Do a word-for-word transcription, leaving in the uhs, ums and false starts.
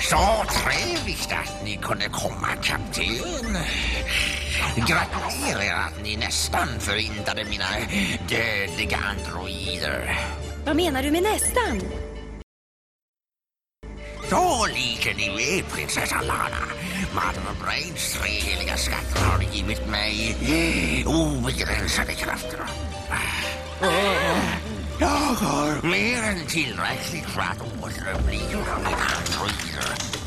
Så trevligt att ni kunde komma, kapten. Gratulerar att ni nästan förintade mina dödliga androider. Vad menar du med nästan? Så liker ni vet, prinsessa Lana. Madame Brains tre heliga skatter har givit mig obegränsade krafter. Jag har mer än tillräckligt för att återuppliva mina androider.